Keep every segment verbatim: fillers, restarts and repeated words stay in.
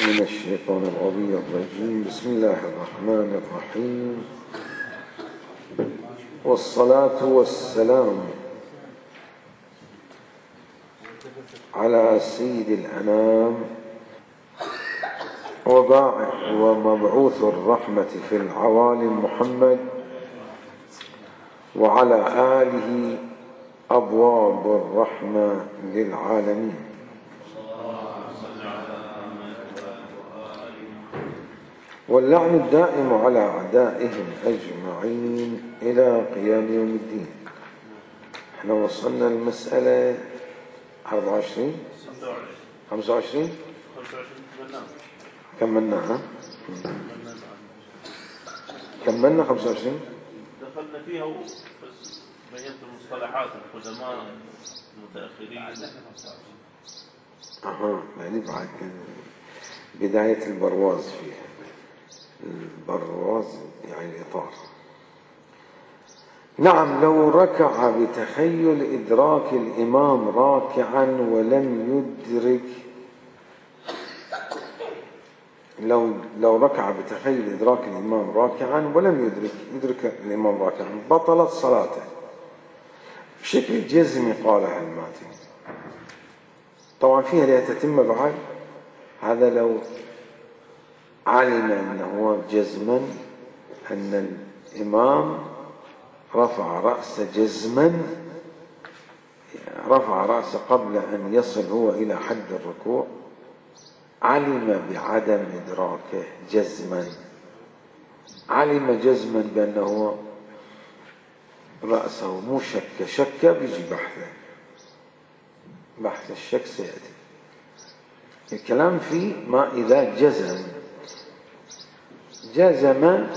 من الشيطان الرجيم. بسم الله الرحمن الرحيم، والصلاة والسلام على سيد الأنام ومبعوث الرحمة في العوالم محمد، وعلى آله أبواب الرحمة للعالمين. واللعن الدائم على أعدائهم أجمعين إلى قيام يوم الدين. احنا وصلنا المسألة أربعة وعشرين خمسة وعشرين كملناها كملنا خمسة وعشرين دخلنا فيها بس بينت المصطلحات القدماء المتأخرين. اها يعني بعد بداية البرواز فيها، البرواز يعني الإطار. نعم، لو ركع بتخيل إدراك الإمام راكعا ولم يدرك لو لو ركع بتخيل إدراك الإمام راكعا ولم يدرك يدرك الإمام راكعا بطلت صلاته بشكل جزمي، قالها الماتري. طبعا فيها لا تتم بعد هذا لو علم أنه جزما أن الإمام رفع رأسه جزما، رفع رأسه قبل أن يصل هو إلى حد الركوع، علم بعدم إدراكه جزما، علم جزما بأنه رأسه مو شك، شك بيجي بحثه، بحث الشك سيأتي. الكلام فيه ما إذا جزم جزم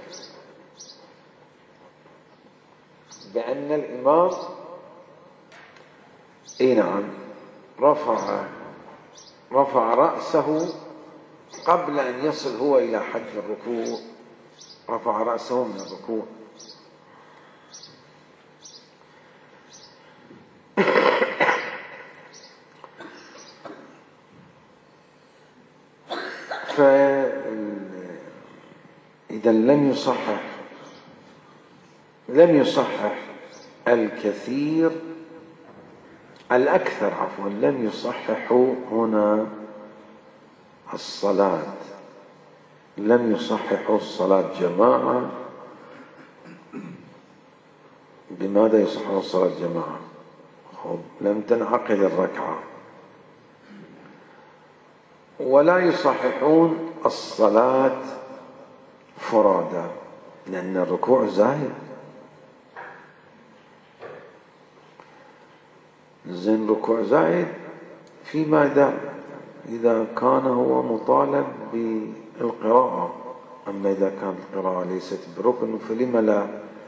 بأن الإمام اي نعم رفع رفع رأسه قبل أن يصل هو إلى حد الركوع، رفع رأسه من الركوع. فإذا لم يصحح لم يصحح الكثير الأكثر عفوا لم يصححوا هنا الصلاة، لم يصححوا الصلاة جماعة. بماذا يصححوا الصلاة جماعة؟ لم تنعقد الركعة. ولا يصححون الصلاة فرادى لأن الركوع زايد. زين ركوع زائد في ماذا إذا كان هو مطالب بالقراءة، أما إذا كانت القراءة ليست بركن فلما لا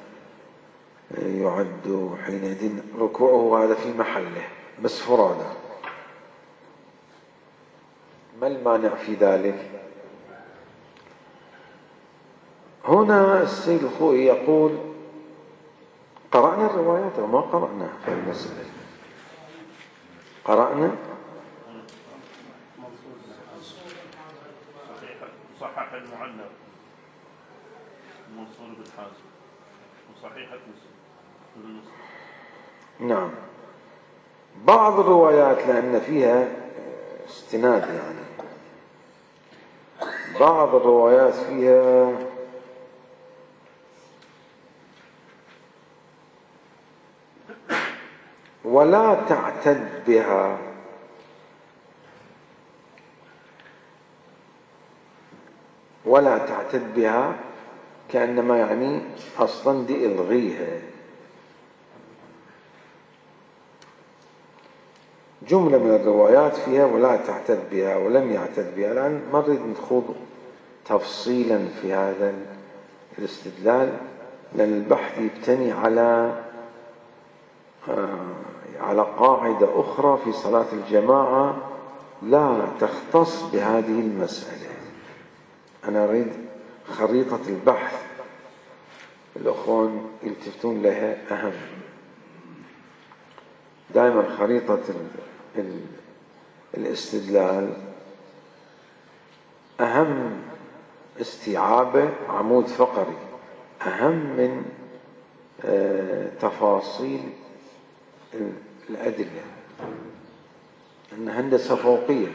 يعد حينئذ ركوعه هذا في محله بس فرادى. ما المانع في ذلك؟ هنا السيد الخوئي يقول قرأنا الروايات وما قرأنا في المسألة، قرأنا صحح المعنى الموصول بالحاسب وصحيحة مسلم. نعم، بعض الروايات لأن فيها استناد، يعني بعض الروايات فيها ولا تعتد بها، ولا تعتد بها كأنما يعني أصلا دي إلغيها. جملة من الروايات فيها ولا تعتد بها ولم يعتد بها. الآن ما نريد نخوض تفصيلا في هذا الاستدلال لأن البحث يبتني على على قاعدة أخرى في صلاة الجماعة لا تختص بهذه المسألة. أنا أريد خريطة البحث الأخوان يلتفتون لها أهم. دائما خريطة الاستدلال أهم استيعابه عمود فقري، أهم من تفاصيل الأدلة، أن هندسة فوقية.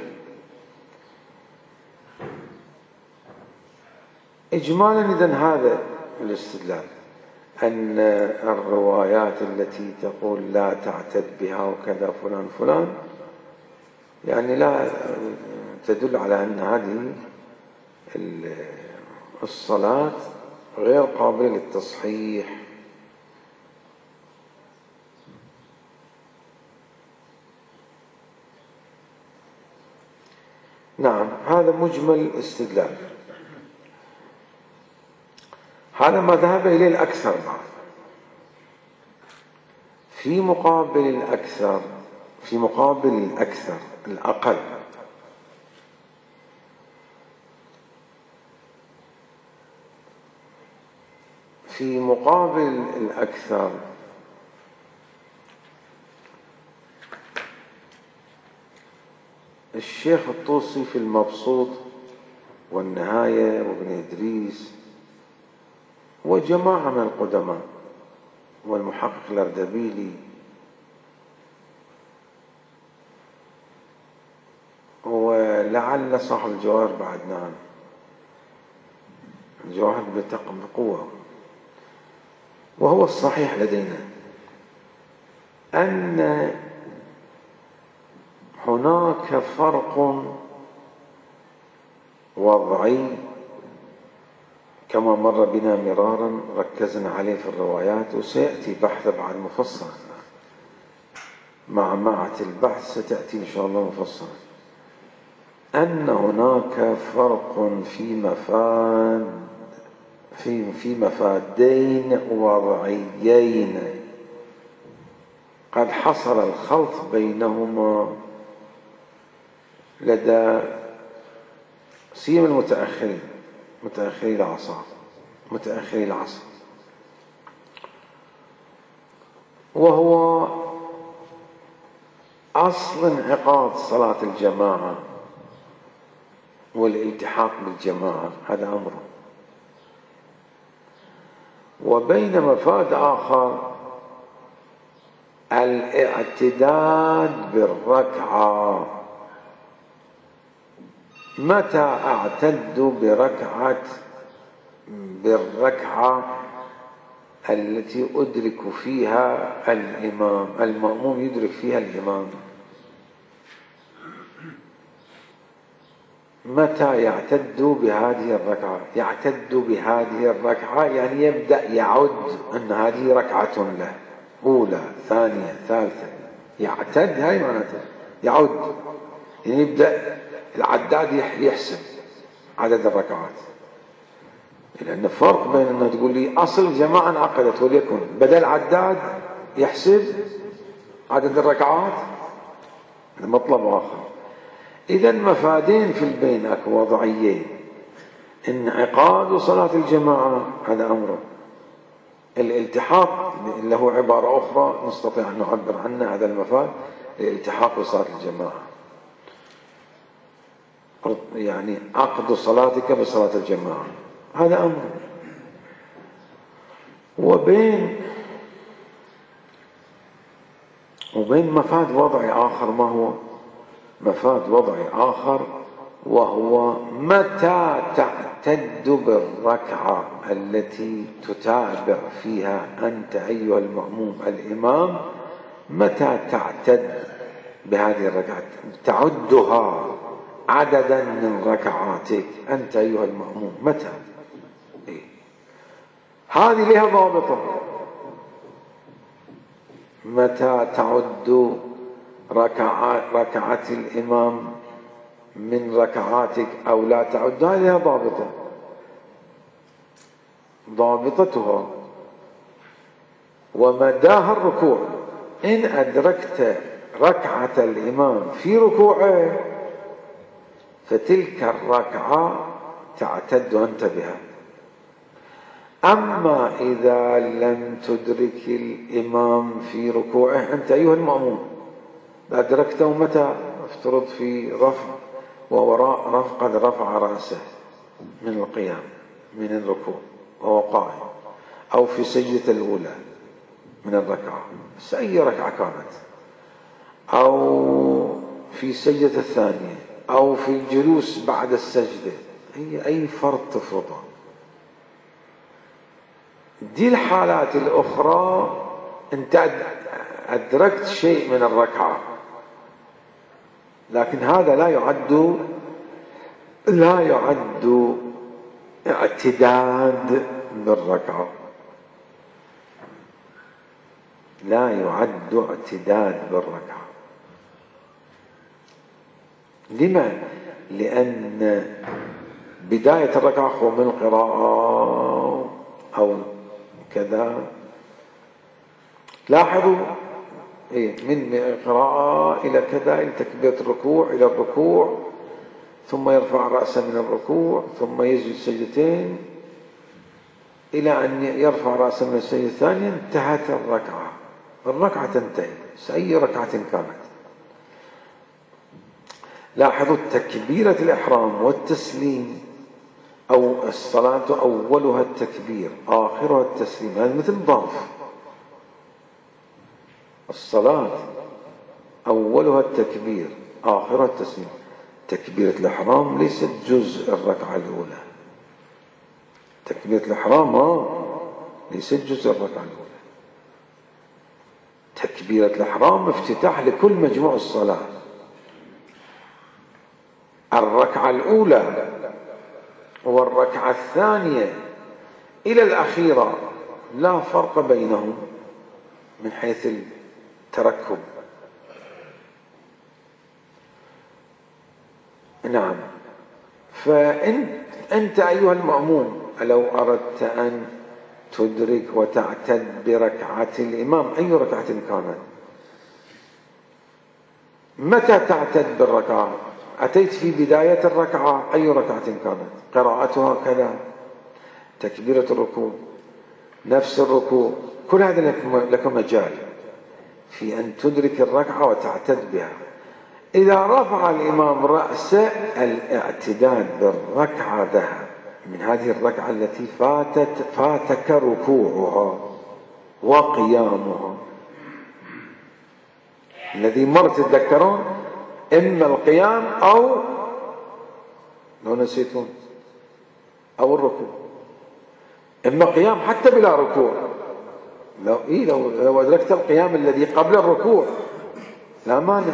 إجمالا إذن هذا الاستدلال، أن الروايات التي تقول لا تعتد بها وكذا فلان فلان يعني لا تدل على أن هذه الصلاة غير قابلة للتصحيح. نعم، هذا مجمل استدلال، هذا ما ذهب إليه الأكثر. بعد في مقابل الأكثر في مقابل الأكثر الأقل في مقابل الأكثر الشيخ الطوسي في المبسوط والنهاية وابن إدريس وجماعة من القدماء والمحقق الأردبيلي ولعل صاحب الجواهر بعد. نعم، الجواهر بتقم بقوة. وهو الصحيح لدينا أن هناك فرق وضعي كما مر بنا مرارا ركزنا عليه في الروايات، وسيأتي بحث بعد مفصل مع معة البحث ستأتي إن شاء الله مفصلا، أن هناك فرق في مفاد في في مفادين وضعيين قد حصل الخلط بينهما لدى سيما المتأخرين متأخري العصر متأخري العصر وهو أصل انعقاد صلاة الجماعة والالتحاق بالجماعة، هذا أمره، وبين مفاد آخر الاعتداد بالركعة. متى أعتد بركعة بالركعة التي أدرك فيها الإمام المأموم يدرك فيها الإمام؟ متى يعتد بهذه الركعة؟ يعتد بهذه الركعة يعني يبدأ يعد أن هذه ركعة له، أولى ثانية ثالثة، يعتد، هاي معناتها يعد، يعني يبدأ العداد يحسب عدد الركعات. لأن فرق بين أنه تقول لي أصل الجماعة انعقدت وليكن بدل عداد يحسب عدد الركعات، هذا مطلب آخر. إذن مفادين في البين أكو وضعيين، انعقاد صلاة الجماعة هذا أمره، الالتحاق اللي هو عبارة أخرى نستطيع أن نعبر عنه، هذا المفاد الالتحاق بصلاة الجماعة، يعني عقد صلاتك بصلاة الجماعة، هذا أمر. وبين وبين مفاد وضعي آخر، ما هو مفاد وضعي آخر؟ وهو متى تعتد بالركعة التي تتابع فيها أنت أيها المأموم الإمام، متى تعتد بهذه الركعة تعدها عددا من ركعاتك أنت أيها المأموم؟ متى؟ إيه؟ هذه لها ضابطة. متى تعد ركعات ركعة الإمام من ركعاتك أو لا تعد، هذه لها ضابطة. ضابطتها ومداها الركوع، إن أدركت ركعة الإمام في ركوعه فتلك الركعة تعتد أنت بها. أما إذا لم تدرك الإمام في ركوعه أنت أيها المأموم أدركته متى؟ افترض في رفع ووراء رفع قد رفع رأسه، من القيام من الركوع وهو قائم، أو في السجدة الأولى من الركعة، بس أي ركعة كانت، أو في السجدة الثانية، أو في الجلوس بعد السجدة، أي أي فرض تفرضه. دي الحالات الأخرى أنت أدركت شيء من الركعة، لكن هذا لا يعد لا يعد اعتداد بالركعة، لا يعد اعتداد بالركعة. لما؟ لأن بداية الركعة هو من القراءة أو كذا. لاحظوا من القراءة إلى كذا، إلى تكبيرة الركوع، إلى الركوع، ثم يرفع رأسه من الركوع، ثم يسجد سجدتين، إلى أن يرفع رأسه من السجدة الثانية، انتهت الركعة. الركعة تنتهي أي ركعة كانت. لاحظوا تكبيرة الإحرام والتسليم، أو الصلاة أولها التكبير آخرها التسليم، هذا مثل ظرف. الصلاة أولها التكبير آخرها التسليم. تكبيرة الإحرام ليست جزء الركعة الأولى. تكبيرة الإحرام ليست جزء الركعة الأولى. تكبيرة الإحرام افتتاح لكل مجموع الصلاة. الركعة الأولى والركعة الثانية إلى الأخيرة لا فرق بينهم من حيث التركب. نعم. فأنت أنت أيها المأموم لو أردت أن تدرك وتعتد بركعة الإمام أي ركعة كانت، متى تعتد بالركعة؟ أتيت في بداية الركعة أي ركعة كانت، قراءتها كذا، تكبيرة الركوع، نفس الركوع، كل هذا لك مجال في أن تدرك الركعة وتعتد بها. إذا رفع الإمام رأسه الاعتداد بالركعة ذهب من هذه الركعة التي فاتت فاتك ركوعها وقيامها. الذي مر تتذكرون إما القيام أو لو نسيتون أو الركوع، إما قيام حتى بلا ركوع. لو إيه لو, لو أدركت القيام الذي قبل الركوع لا مانع.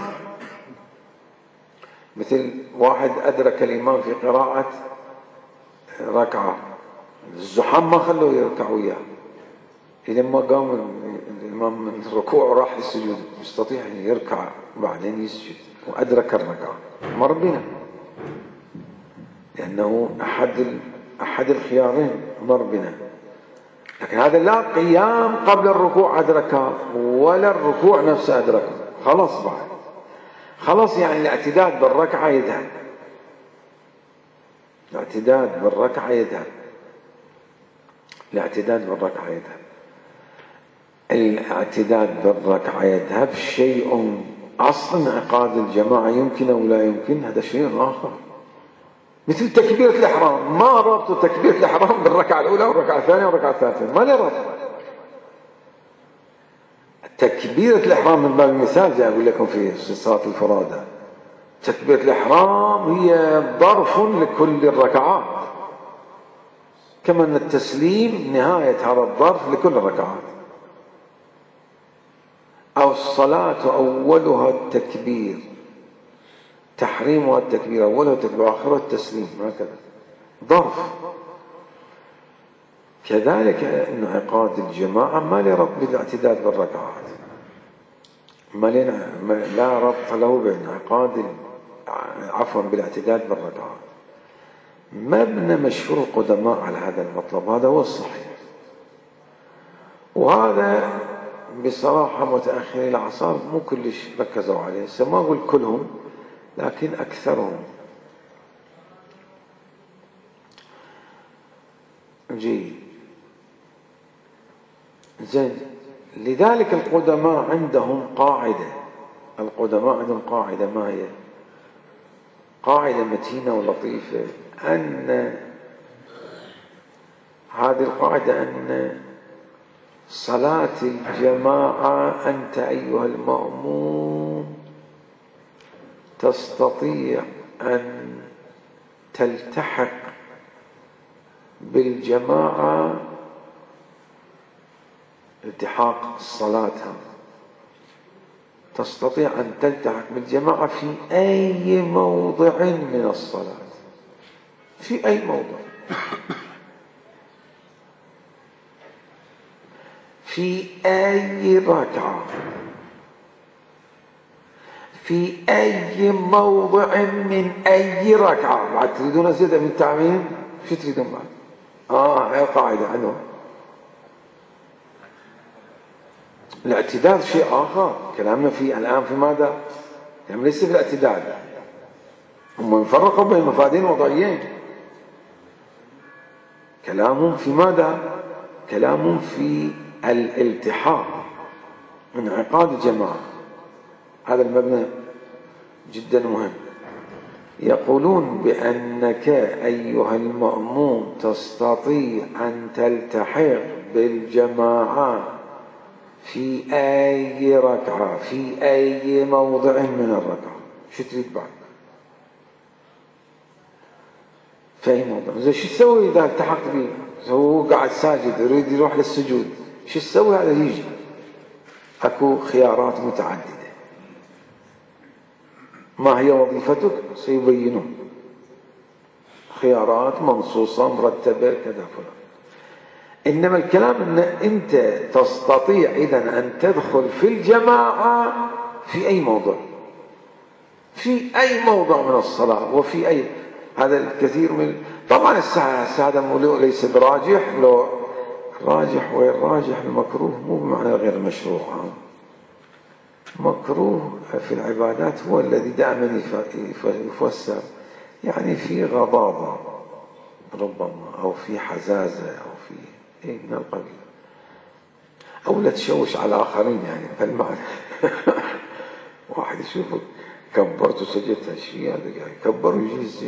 مثل واحد أدرك الإمام في قراءة ركعة، الزحام ما خلوه يركع وياه، إذا ما قام الإمام من الركوع وراح للسجود يستطيع أن يركع بعدين يسجد وأدرك الركعة، مر بنا، لأنه أحد أحد الخيارين مر بنا. لكن هذا لا قيام قبل الركوع أدركه ولا الركوع نفسه أدركه، خلاص بعد خلاص. يعني الاعتداد بالركعة يذهب، الاعتداد بالركعة يذهب، الاعتداد بالركعة يذهب الاعتداد بالركعة يذهب. شيء أصلا انعقاد الجماعة يمكن أو لا يمكن، هذا شيء آخر. مثل تكبيرة الإحرام، ما ربط تكبيرة الإحرام بالركعة الأولى والركعة الثانية والركعة الثالثة، ما له ربط. تكبيرة الإحرام من باب المثال زي أقول لكم في صلاة الفرادى، تكبيرة الإحرام هي ظرف لكل الركعات، كما أن التسليم نهاية هذا الظرف لكل الركعات. أو الصلاة أولها التكبير، تحريمها التكبير، أولها التكبير آخرها التسليم، هكذا ظرف. كذلك انعقاد الجماعة ما له ربط بالاعتداد بالركعات، ما لا ربط له بانعقاد عفوا بالاعتداد بالركعات. مبنى مشهور القدماء على هذا المطلب، هذا هو الصحيح. وهذا بصراحة متأخري الأعصار مو كلش ركزوا عليه، ما أقول كلهم لكن أكثرهم. جيد زين. لذلك القدماء عندهم قاعدة، القدماء عندهم قاعدة، ما هي؟ قاعدة متينة ولطيفة، أن هذه القاعدة أن صلاة الجماعة أنت أيها المأموم تستطيع أن تلتحق بالجماعة التحاق الصلاة، تستطيع أن تلتحق بالجماعة في أي موضع من الصلاة، في أي موضع، في أي ركعة، في أي موضع من أي ركعة. بعد تريدون زيادة من التعميم؟ شو تريدون بعد؟ آه هاي القاعدة عنه. الاعتدال شيء آخر، كلامنا فيه الآن في ماذا؟ كلامنا ليس في الاعتدال، هم يفرقوا بين مفادين وضعيين، كلامهم في ماذا؟ كلامهم في الالتحاق، انعقاد الجماعة. هذا المبنى جدا مهم. يقولون بأنك أيها المأموم تستطيع أن تلتحق بالجماعة في أي ركعة، في أي موضع من الركعة. شو تريد بعد؟ في أي موضع. زي شو تسوي إذا التحقت به؟ هو قاعد ساجد يريد يروح للسجود، شو تسوي؟ هذا يجي أكو خيارات متعددة. ما هي وظيفتك؟ سيبينون، خيارات منصوصة مرتبة كذا فلان. إنما الكلام أن أنت تستطيع إذن أن تدخل في الجماعة في أي موضع، في أي موضع من الصلاة وفي أي. هذا الكثير من طبعا السادة ليس براجح، لو راجح والراجح المكروه مو بمعنى غير المشروع. مكروه في العبادات هو الذي دائما يفسر يعني في غضاضة ربما، أو في حزازة، أو في إيه من القبيل، أو لا تشوش على الآخرين يعني. فالمعنى واحد يشوفك كبرت وسجدت هالشيء هذا يعني كبر ويجي يسجد،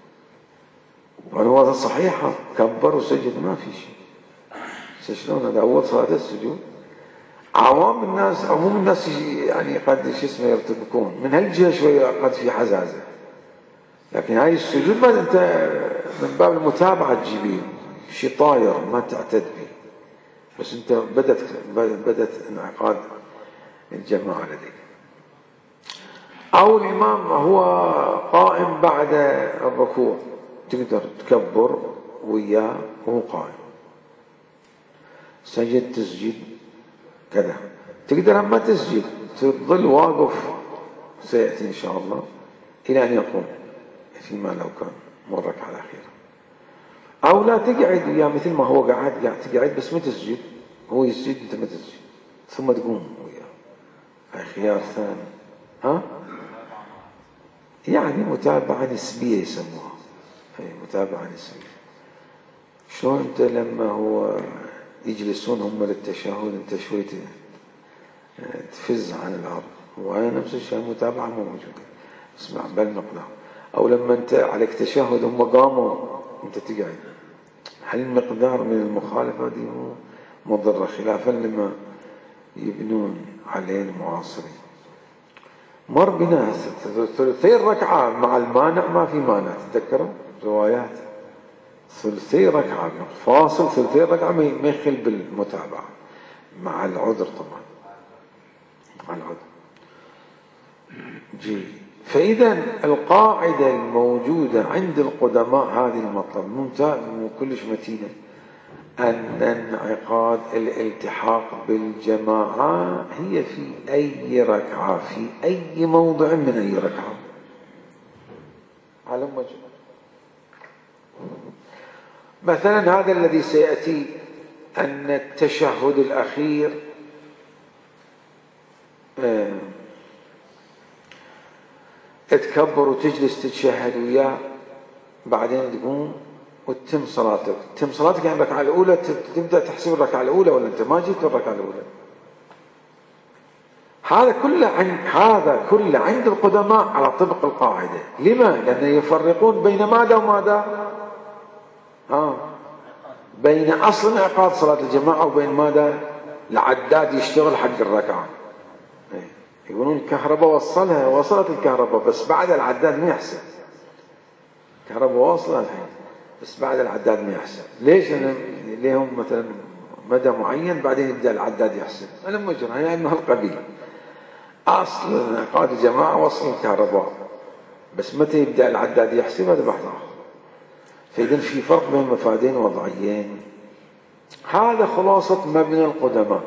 وهذا صحيحة، كبر وسجد ما في شيء. شلون هذا أول صلاة السجود؟ عوام الناس عموم الناس يعني قد شو اسمه يرتبكون من هالجهة شوية، قد في حزازة، لكن هاي السجود ما أنت من باب المتابعة تجيبيه شيء طاير ما تعتد به، بس أنت بدت بدت انعقاد الجماعة لديك. أو الإمام هو قائم بعد الركوع تقدر تكبر وياه وهو قائم، سجد تسجد كذا، تقدر أما تسجد تظل واقف سيأتي إن شاء الله إلى أن يقوم فيما لو كان مرك على خير. أو لا تقعد وياه مثل ما هو قاعد قاعد تقعد بس ما تسجد، هو يسجد أنت ما تسجد ثم تقوم وياه، هاي خيار ثاني. ها يعني متابعة نسبية يسموها، هي متابعة نسبية. شلون أنت لما هو يجلسون هم للتشهد أنت شوي تفز عن الأرض، وهي نفس الشيء متابعة مو موجودة، اسمع بالمقدار. أو لما أنت عليك تشهد هم قاموا أنت تقعد، هل المقدار من المخالفة دي مو مضرة، خلافا لما يبنون عليه المعاصرين. مر بنا ثلثي الركعة مع المانع، ما في مانع، تذكروا روايات ثلثي ركعة فاصل، ثلثي ركعة ما يخل بالمتابعة مع العذر طبعا، مع العذر جي. فإذا القاعدة الموجودة عند القدماء هذه المطلب ممتاز وكلش متينة، أن انعقاد الالتحاق بالجماعة هي في أي ركعة، في أي موضع من أي ركعة على وجه. مثلا هذا الذي سيأتي أن التشهد الأخير اه تكبر وتجلس تتشهد وياه، بعدين تقوم وتتم صلاتك. تتم صلاتك يعني الركعة الأولى تبدأ تحسب الركعة الأولى، ولا أنت ما جيت الركعة الأولى. هذا كله عند هذا كله عند القدماء على طبق القاعدة. لما؟ لأن يفرقون بين ماذا وماذا؟ ها بين أصل انعقاد صلاة الجماعة وبين ماذا؟ العداد يشتغل حق الركعة. يقولون الكهرباء وصلها، وصلت الكهرباء بس بعد العداد ما يحسب. الكهرباء واصلة الحين بس بعد العداد ما يحسب. ليش؟ لأن لهم مثلا مدى معين بعدين يبدأ العداد يحسب. أنا مجرى يعني من هالقبيل. أصل انعقاد الجماعة وصل الكهرباء بس متى يبدأ العداد يحسب هذا بحث آخر. فإذا في فرق بين مفادين وضعيين. هذا خلاصة مبنى القدماء.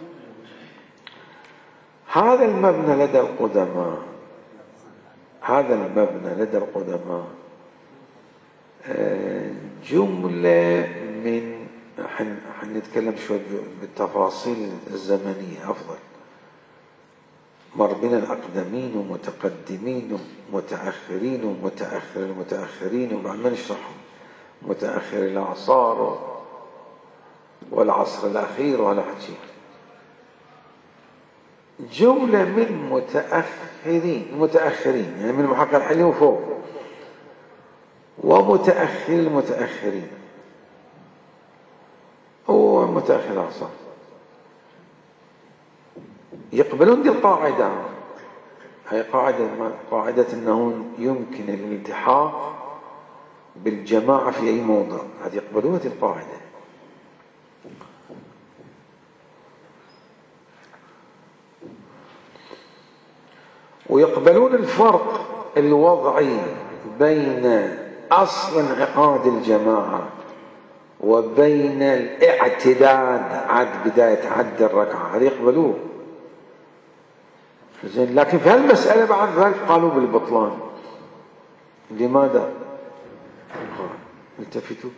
هذا المبنى لدى القدماء هذا المبنى لدى القدماء جملة من حنتكلم شوي بالتفاصيل الزمنية أفضل. مر بنا الأقدمين ومتقدمين ومتأخرين ومتأخر المتأخرين وبعد ما نشرحهم متأخر الأعصار والعصر الأخير ولا حكي. جملة من متأخرين متأخرين يعني من المحقق الحلي وفوق ومتأخر المتأخرين ومتأخر الأعصار يقبلون دي القاعدة. هي قاعدة قاعدة أنه يمكن الالتحاق بالجماعة في أي موضع. هذه يقبلون دي القاعدة. ويقبلون الفرق الوضعي بين أصل انعقاد الجماعة وبين الاعتداد عد بداية عد الركعة. هذا يقبلوه زين. لكن في هالمسألة بعد ذلك قالوا بالبطلان. لماذا؟ التفتوا.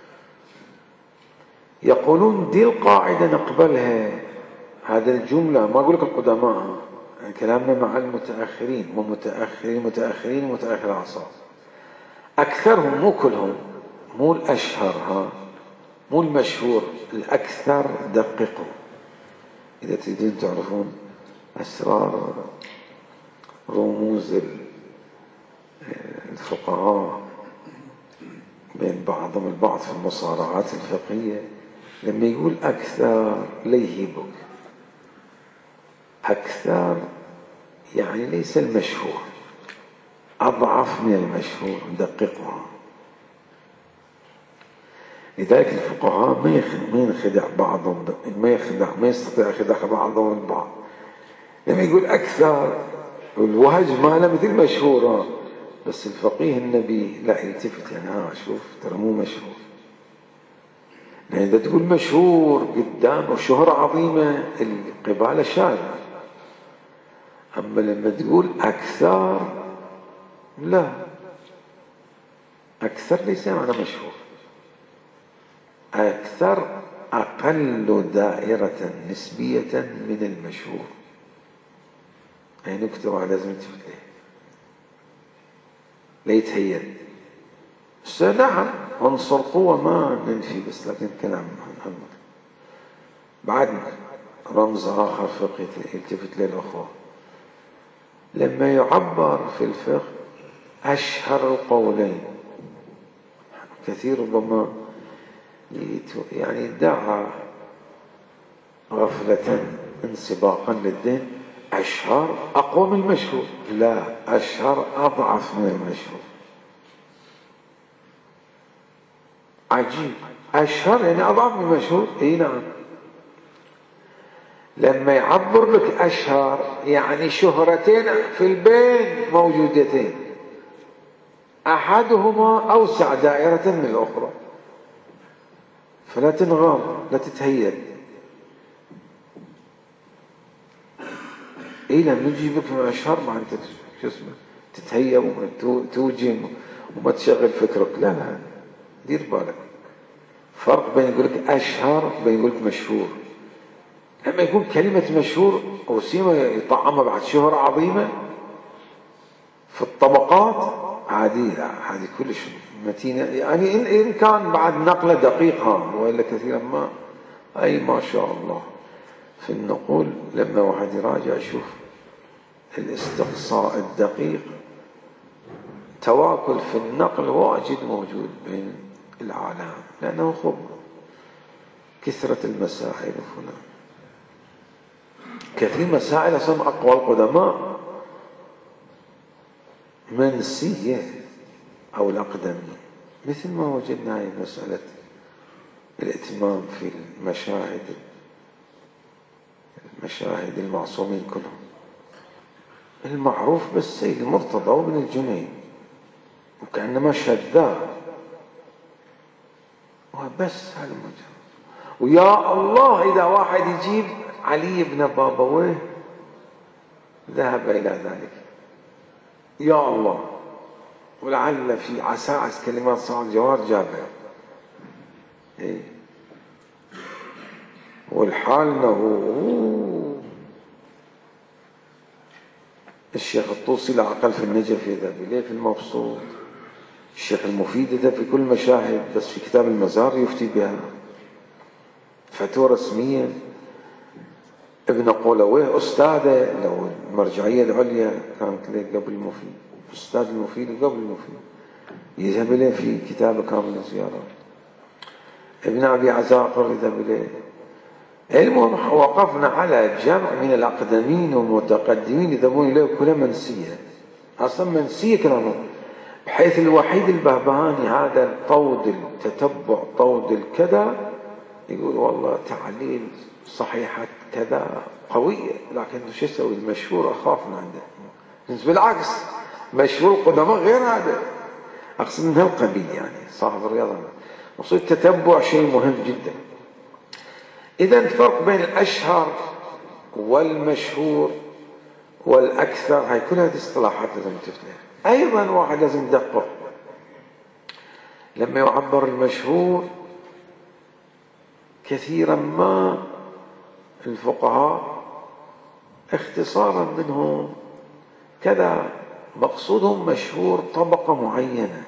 يقولون دي القاعدة نقبلها. هذا الجملة ما أقول لك القدماء، يعني كلامنا مع المتأخرين ومتأخرين متأخرين ومتأخر الأعصار. أكثرهم مو كلهم، مو الأشهر ها مو المشهور، الأكثر دققوا إذا تريدون تعرفون أسرار رموز الفقهاء بين بعضهم البعض في المصارعات الفقهية. لما يقول أكثر ليهبك، أكثر يعني ليس المشهور، أضعف من المشهور، دققها. لذلك الفقهاء ما ينخدع بعضهم، ما يخدع ما يستطيع خداع بعضهم البعض. لما يقول أكثر والوهج ماله مثل مشهورة، بس الفقيه النبي لا يلتفت يعني ها شوف ترى مو مشهور. يعني إذا تقول مشهور قدام وشهرة عظيمة القبالة شاذة. أما لما تقول أكثر لا، أكثر ليس معنى مشهور. أكثر أقل دائرة نسبية من المشهور. أي نكتة لازم تفت ليه ليتهيد. نعم عنصر قوة ما ننفي، بس لكن كلام محمد بعد رمز آخر فقهي يلتفت للأخوة. لما يعبر في الفقه أشهر القولين، كثير ربما يعني دعا غفلة انسباقا للدين، أشهر أقوى من المشهور. لا، أشهر أضعف من المشهور. عجيب، أشهر يعني أضعف من المشهور. إيه نعم. لما يعبر لك أشهر يعني شهرتين في البين موجودتين، أحدهما أوسع دائرة من الأخرى، فلا تنغام لا تتهيأ. إيه لما نجيبك من أشهر ما أنت شو اسمه تتهيأ وتوجم وما تشغل فكرك. لا لا، دير بالك. فرق بين يقول لك أشهر بين يقول لك مشهور. لما يكون كلمة مشهور أو سيما يطعمها بعد شهرة عظيمة في الطبقات عادية، هذه كلش متينة. يعني إن, إن كان بعد نقلة دقيقة وإلا كثيرا ما أي ما شاء الله في النقول. لما واحد يراجع يشوف الاستقصاء الدقيق، تواكل في النقل واجد موجود بين العالم، لأنه خب كثرة المسائل هنا، كثير مسائل أصلا أقوال القدماء منسية أو الأقدمية، مثل ما وجدنا هي مسألة الائتمام في المشاهد المشاهد المعصومين كلهم، المعروف بالسيد المرتضى وابن الجنيد، وكأنما شذاه وبس هذا المجرد. ويا الله إذا واحد يجيب علي بن بابويه ذهب إلى ذلك، يا الله، ولعل في عساعس كلمات صاحب الجوهر جابها. إيه؟ والحال انه الشيخ الطوسي لا أقل في النجف يذهب إليه في المبسوط، الشيخ المفيد يذهب في كل مشاهد، بس في كتاب المزار يفتي بها فتوى رسمية. ابن قولويه أستاذه، لو المرجعية العليا كانت له قبل المفيد، أستاذ المفيد قبل المفيد، يذهب إليه في كتاب كامل الزيارات. ابن أبي عزاقر يذهب إليه. المهم وقفنا على جمع من الأقدمين والمتقدمين يذهبون إليه كلها منسية، أصلا منسية كلامهم، بحيث الوحيد البهبهاني هذا الطود التتبع طود الكذا يقول والله تعليل صحيحة كذا قوية، لكن شو يسوي المشهور أخاف من عنده. بالعكس مشهور القدماء غير هذا، أقصد من هالقبيل يعني صاحب الرياضة. وصول التتبع شيء مهم جدا. إذا الفرق بين الأشهر والمشهور والأكثر، هاي كل هذه الاصطلاحات لازم تفهم. أيضا واحد لازم يدقق لما يعبر المشهور، كثيرا ما الفقهاء اختصارا منهم كذا مقصودهم مشهور طبقة معينة،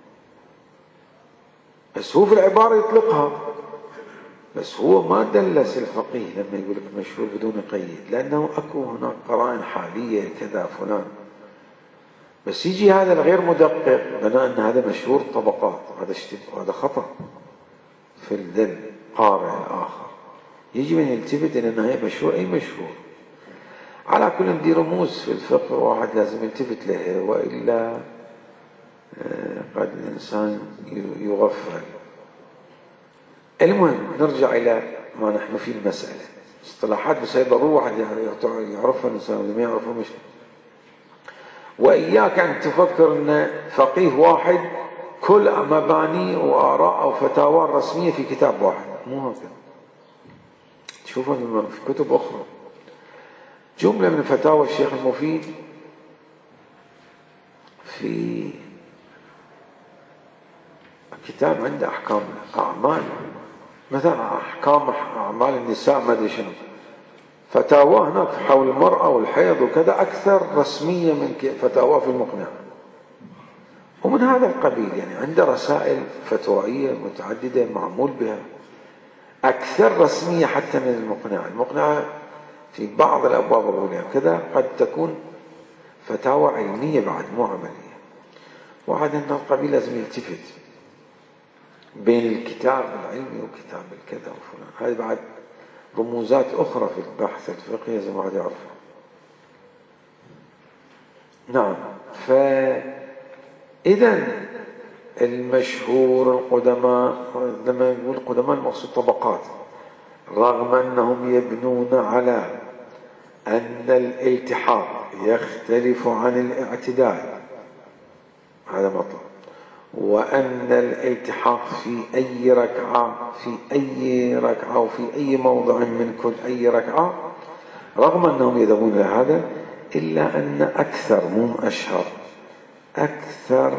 بس هو في العبارة يطلقها، بس هو ما دلس الفقيه لما يقول لك مشهور بدون قيد، لأنه أكو هناك قرائن حالية كذا فلان، بس يجي هذا الغير مدقق بناء أن هذا مشهور طبقات، هذا اشتباه، هذا خطأ في الذل قارئ الآخر، يجي من يلتفت إلى أنه هي مشهور أي مشهور. على كل دي رموز في الفقه واحد لازم يلتفت لها، وإلا قد الإنسان يغفل. المهم نرجع إلى ما نحن فيه المسألة. اصطلاحات بس هي ضروري واحد يعرفها الإنسان، اللي ما يعرفها مش. وإياك أن تفكر أن فقيه واحد كل مباني وآراء أو فتاوى رسمية في كتاب واحد، مو هكذا. تشوفها في كتب أخرى. جملة من فتاوى الشيخ المفيد في كتاب عنده أحكام أعمال، مثلا أحكام أعمال النساء ما أدري شنو، فتاوى هناك حول المرأة والحيض وكذا أكثر رسمية من فتاوى في المقنع. ومن هذا القبيل يعني عنده رسائل فتوائية متعددة معمول بها أكثر رسمية حتى من المقنع. المقنع في بعض الأبواب الأولى كذا قد تكون فتاوى علمية بعد مو عملية. واحد من القبيل لازم يلتفت بين الكتاب العلمي وكتاب الكذا وفلان، هذه بعد رموزات أخرى في البحث الفقهي زي ما واحد يعرفها. نعم. فإذا المشهور القدماء، لما يقول القدماء المقصود طبقات، رغم أنهم يبنون على أن الالتحاق يختلف عن الاعتدال، هذا مطلب، وأن الالتحاق في أي ركعة في أي ركعة وفي أي موضع من كل أي ركعة، رغم أنهم يذهبون إلى هذا، إلا أن أكثر مو أشهر أكثر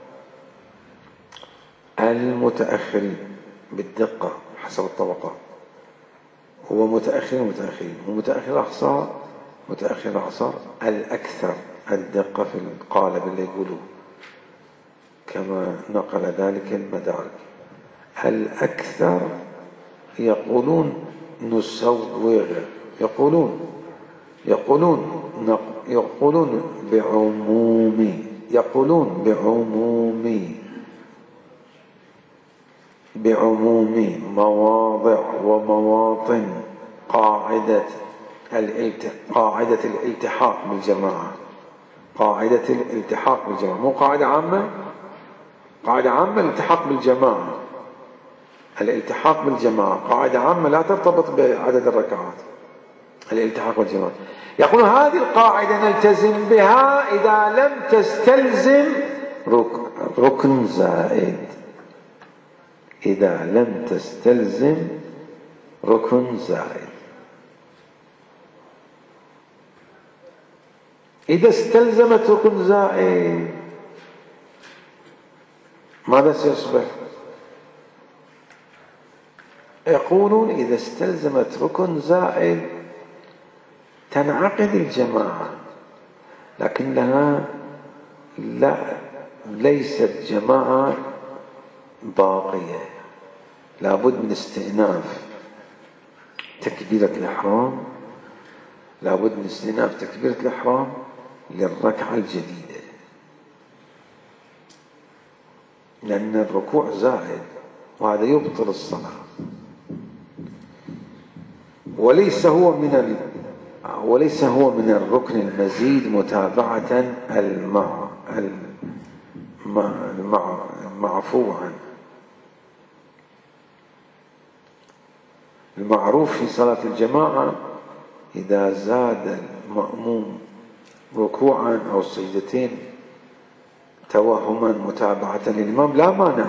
المتأخرين بالدقة حسب الطبقات، هو متأخرين ومتأخرين ومتأخر الأعصار متأخر الأعصار الأكثر الدقة في القالب اللي يقولوه، كما نقل ذلك المدارك. الأكثر يقولون نسوغ، يقولون يقولون يقولون بعمومي، يقولون بعمومي بعموم مواضع ومواطن قاعدة قاعدة الالتحاق بالجماعة. قاعدة الالتحاق بالجماعة مو قاعدة عامة، قاعدة عامة الالتحاق بالجماعة. الالتحاق بالجماعة قاعدة عامة لا ترتبط بعدد الركعات. الالتحاق بالجماعة يقول هذه القاعدة نلتزم بها إذا لم تستلزم ركن زائد. إذا لم تستلزم ركن زائد. إذا استلزمت ركن زائد ماذا سيصبح؟ يقولون إذا استلزمت ركن زائد تنعقد الجماعة، لكنها لا ليست جماعة باقية، لابد من استئناف تكبيرة الإحرام، لابد من استئناف تكبيرة الإحرام للركعة الجديدة، لأن الركوع زائد وهذا يبطل الصلاة، وليس هو من ال... وليس هو من الركن المزيد متابعة المع... المع... المعفو عنه. المعروف في صلاة الجماعة إذا زاد المأموم ركوعا أو سجدتين توهما متابعة للإمام لا مانع،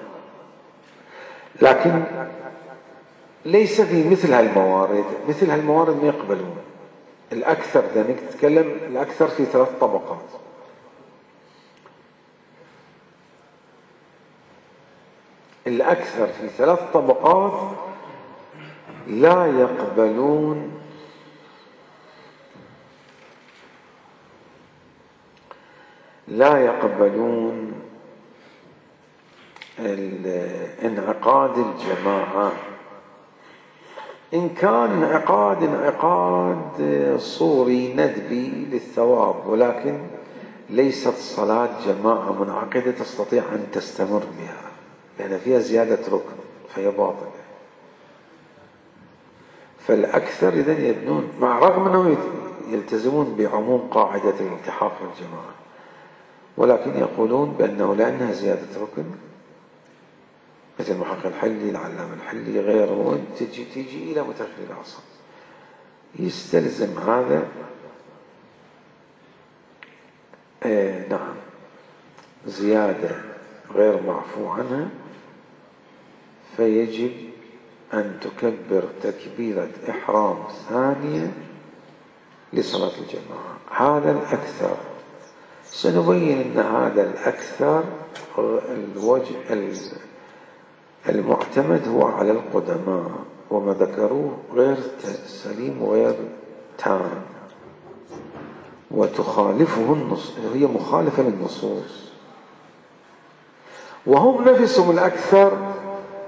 لكن ليس في مثل هالموارد. مثل هالموارد ما يقبلون. الأكثر إذا نتكلم الأكثر في ثلاث طبقات. الأكثر في ثلاث طبقات لا يقبلون لا يقبلون انعقاد الجماعة. إن كان انعقاد انعقاد صوري ندبي للثواب، ولكن ليست صلاة جماعة منعقدة تستطيع أن تستمر بها، لأن فيها زيادة ركن فهي باطلة. فالأكثر إذن يبنون، مع رغم أنهم يلتزمون بعموم قاعدة الالتحاق بالجماعة، ولكن يقولون بأنه لأنها زيادة ركن، مثل محقق الحلي العلامة الحلي غيره، تجي تجي إلى متأخر العصر يستلزم هذا آه نعم زيادة غير معفو عنها، فيجب أن تكبر تكبيرة إحرام ثانية لصلاة الجماعة. هذا الأكثر. سنبين أن هذا الأكثر الوجه المعتمد هو على القدماء، وما ذكروه غير سليم وغير تام، وتخالفه النص، هي مخالفة للنصوص، وهم نفسهم الأكثر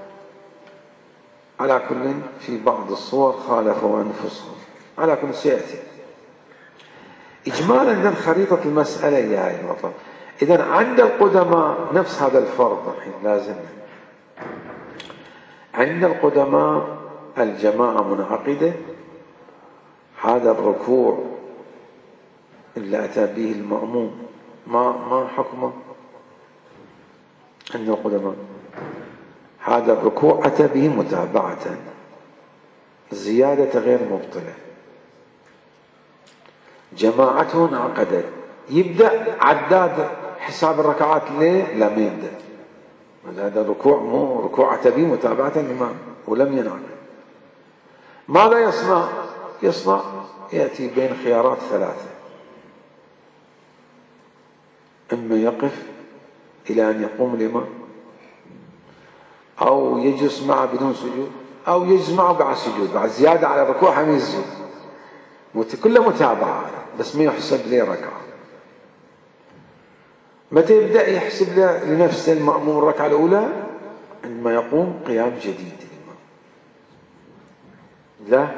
على كل في بعض الصور خالفوا أنفسهم. على كل سيأتي إجمالا. إذن خريطة المسألة هي هاي النقطة. إذن عند القدماء نفس هذا الفرض الحين لازم. عند القدماء الجماعة منعقدة، هذا الركوع اللي أتى به المأموم ما ما حكمه عند القدماء؟ هذا الركوع أتى به متابعة، زيادة غير مبطلة، جماعته انعقدت، يبدأ عداد حساب الركعات ليه؟ لا ما يبدأ. هذا الركوع مو ركوع أتى به متابعة الإمام ولم ينعقد. ماذا يصنع؟ يصنع يأتي بين خيارات ثلاثة: إما يقف إلى أن يقوم الإمام، أو يجلس معه بدون سجود، أو يجلس معه بعد سجود، بعد زيادة على الركوع هم يسجد، كله متابعة بس ما يحسب لي ركعة. متى يبدأ يحسب لنفسه المأموم الركعة الأولى؟ عندما يقوم قيام جديد الإمام. لا،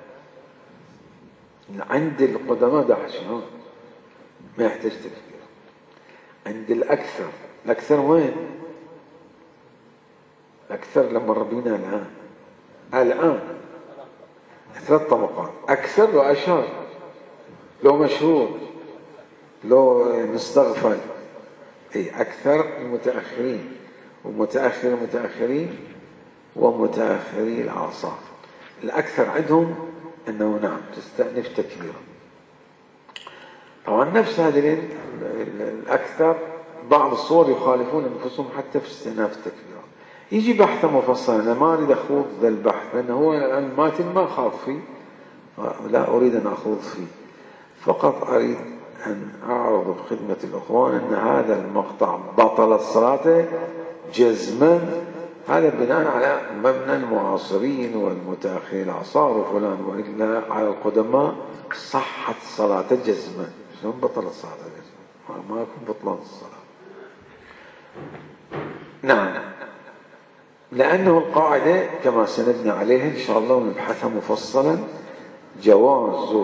عند القدماء ده شنو ما يحتاج تفكير. عند الأكثر، الأكثر وين؟ أكثر لما ربينا الآن الآن ثلاث طبقات، أكثر وأشهر، لو مشهور لو مستغفل. أي أكثر المتأخرين، ومتأخر المتأخرين ومتأخري الأعصار. الأكثر عندهم أنه نعم تستأنف تكبيرا. طبعا نفس هذه الأكثر بعض الصور يخالفون أنفسهم حتى في استئناف التكبيرا. يجي بحث مفصل، أنا ما أريد أخوض ذا البحث لأنه هو الماتن ما خاض فيه، لا أريد أن أخوض فيه، فقط أريد أن أعرض بخدمة الأخوان أن هذا المقطع بطل صلاته جزما. هذا بناء على مبنى المعاصرين والمتأخرين الأعصار وفلان، وإلا على القدماء صحت صلاته جزما. شلون بطلت صلاته جزما؟ ما يكون بطلان الصلاة. نعم، لأنه القاعدة كما سندنا عليها إن شاء الله ونبحثها مفصلا، جواز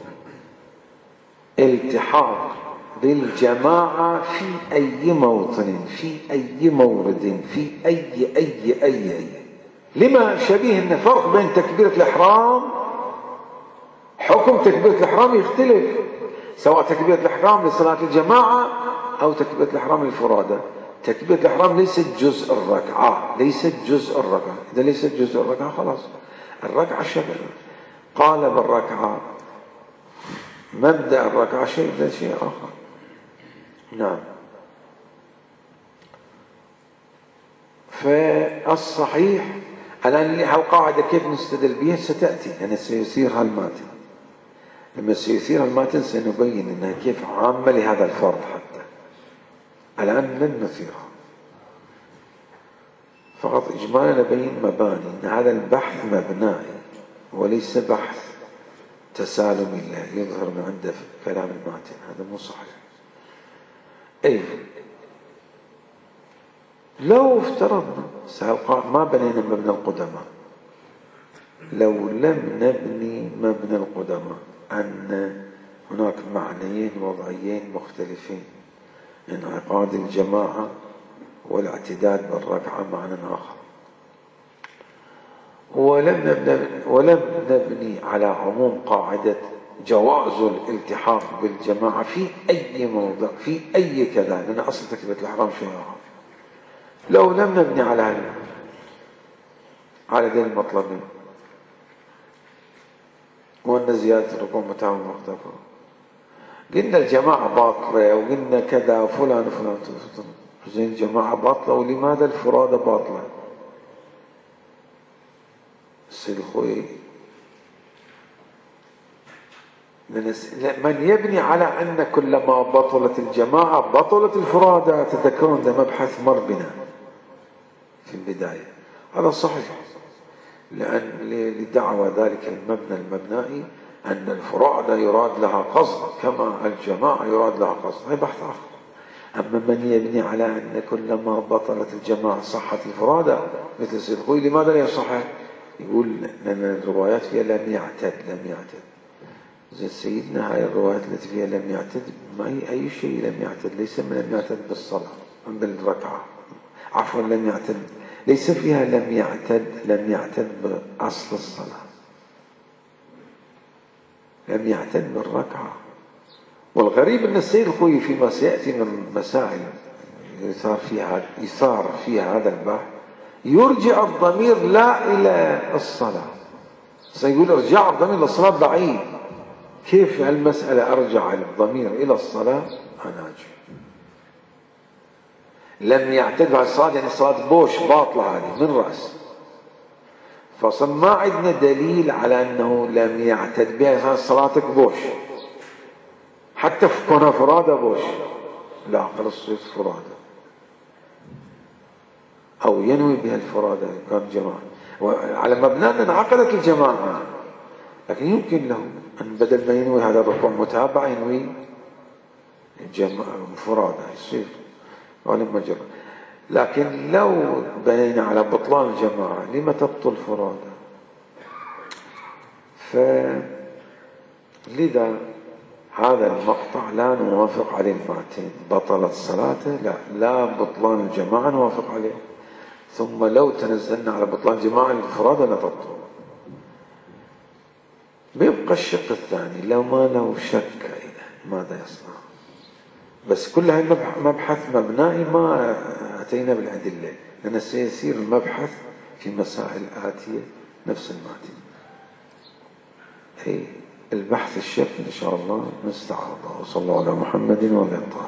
الالتحاق بالجماعة في أي موطن، في أي مورد، في أي أي أي أي لما شبيه أن فرق بين تكبيرة الإحرام، حكم تكبيرة الإحرام يختلف، سواء تكبيرة الإحرام لصلاة الجماعة أو تكبيرة الإحرام للفرادة. تكبيرة الإحرام ليست جزء الركعة، ليست جزء الركعة. إذا ليست جزء الركعة خلاص الركعة شبه قالب الركعة، مبدأ الركعة شيء لا شيء آخر. نعم، فالصحيح الآن هالقاعدة كيف نستدل بها ستأتي، يعني سيصير هالماتن. لما سيصير هالماتن سنبين أنها كيف عامة لهذا الفرض، حتى الآن لن نثيرها، فقط إجمالا نبين مباني أن هذا البحث مبنائي وليس بحث تسالمي لا يظهر من عنده كلام الماتن، هذا مو صحيح. أي لو افترضنا سألقى ما بنينا مبنى القدماء، لو لم نبني مبنى القدماء أن هناك معنيين وضعيين مختلفين، انعقاد الجماعة والاعتداد بالركعة معنى آخر، ولم نبني, ولم نبني على عموم قاعدة جواز الالتحاق بالجماعة في أي موضع في أي كذا، لأن أصل تكبيرة الإحرام شيء آخر. لو لم نبني على هذا على ذي المطلبين، وأن زيادة الركوع متاع مختلفة، قلنا الجماعة باطلة وقلنا كذا وفلان وفلان، زين الجماعة باطلة ولماذا الفرادة باطلة؟ السيد الخوي من يبني على أن كلما بطلت الجماعة بطلت الفرادة، تذكرون ده مبحث مر بنا في البداية، هذا صحيح، لأن لدعوى ذلك المبنى المبنائي أن الفرادة يراد لها قصد كما الجماعة يراد لها قصد، هذا بحث آخر. أما من يبني على أن كلما بطلت الجماعة صحت الفرادة مثل السيد الخوي، لماذا لا يصح؟ يقول لأن الروايات فيها لم يعتد لم يعتد زي سيدنا، هاي الروايات التي فيها لم يعتد ما هي أي شيء لم يعتد، ليس من لم يعتد بالصلاة بالركعة، عفوا لم يعتد ليس فيها لم يعتد لم يعتد بأصل الصلاة، لم يعتد بالركعة. والغريب أن السيد الخوي فيما سيأتي من مسائل يثار فيها يثار فيها هذا البحث يرجع الضمير لا إلى الصلاة، سيقول ارجع الضمير للصلاة بعيد، كيف هالمسألة أرجع الضمير إلى الصلاة؟ أنا أجي لم يعتد على الصلاة، يعني الصلاة بوش باطلة هذه من رأس، فصل ما عندنا دليل على أنه لم يعتد بها صلاتك بوش، حتى في كونها فرادة بوش، لا خلص فرادة أو ينوي بها الفرادة كان جماعة، وعلى مبنى أن انعقدت الجماعة، لكن يمكن له أن بدل ما ينوي هذا الركوع متابعة ينوي فرادة يصير ولا مجرد. لكن لو بنينا على بطلان الجماعة لما تبطل فرادة؟ فلذا هذا المقطع لا نوافق عليه الماتن، بطلت صلاته لا لا بطلان الجماعة نوافق عليه. ثم لو تنزلنا على بطلان جماع الانفراد لنبطل. بيبقى الشق الثاني لو ما له شك ماذا يصنع. بس كل هاي مبحث مبنائي ما أتينا بالأدلة، لأن سيصير المبحث في مسائل آتية نفس الماتي. أي البحث الشق إن شاء الله نستعرضه. وصلى الله على محمد وعلى آله.